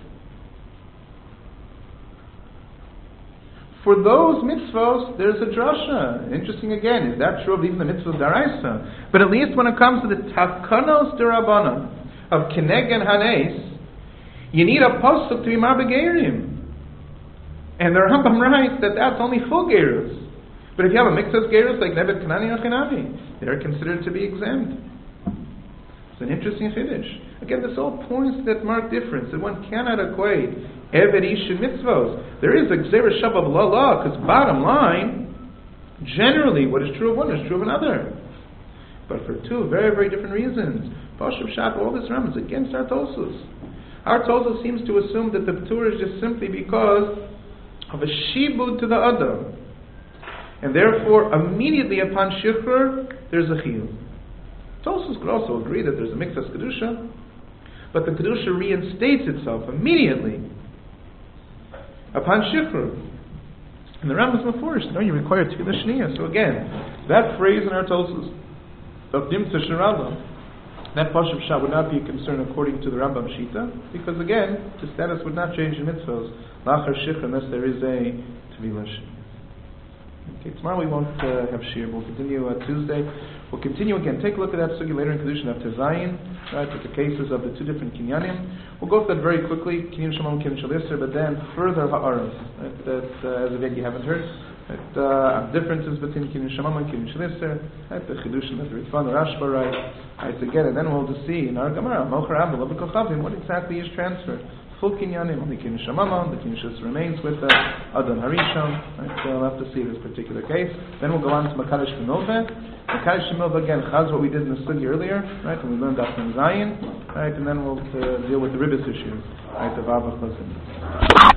For those mitzvos, there's a drasha. Interesting again, is that true of even the mitzvahs daraisa? But at least when it comes to the takanos derabanan of kineg and hanes, you need a pasuk to be marbegerim. And the Rambam writes that that's only full gerus. But if you have a mixed gerus like Nevet Kanani or Kanavi, they're considered to be exempt. It's an interesting finish. Again, this all points to that marked difference, that one cannot equate Eved Ish and mitzvos. There is a Gzera Shav of La, because bottom line, generally what is true of one is true of another. But for two very, very different reasons. Pashup Shat, all this Ram is against our Tosus. Our Tosus seems to assume that the Ptur is just simply because of a shibud to the Adam. And therefore, immediately upon Shichrur, there's a chiyuv. Tosfos could also agree that there's a mikvah's kedusha, but the kedusha reinstates itself immediately upon Shichrur. And the Rambam is mafurish. No, you require tefillah shniyah. So again, that phrase in our Tosfos of Nimtza Sharabah, that Pashup Shah would not be a concern according to the Rambam Shita, because again, the status would not change in mitzvahs lachar shichr unless there is a tefillah shniyah. Okay, tomorrow we won't have shir. We'll continue Tuesday. We'll continue again. Take a look at that sugi later in Kedushin of Tezayin, right, with the cases of the two different kinyanim. We'll go through that very quickly, kinyan shalom, kinyan shalisser, but then further ha'aras, right, that as of yet you haven't heard. Right, differences between kinyan shalom and kinyan shalisser, right, the Kedushin of the Ritvan, the Rashba, right, again, and then we'll just see in our Gemara, Mocher Abel, Kochavim, what exactly is transferred. Full kinyanim, only kinyan shamama, the kinyan shlis remains with Adon Harishon. Right, so we'll have to see this particular case. Then we'll go on to Makadosh Milveh. Makadosh Milveh again, chaz what we did in the sugi earlier, right, and we learned that from Zion, right, and then we'll deal with the ribbis issues, right, of Avach Chazim.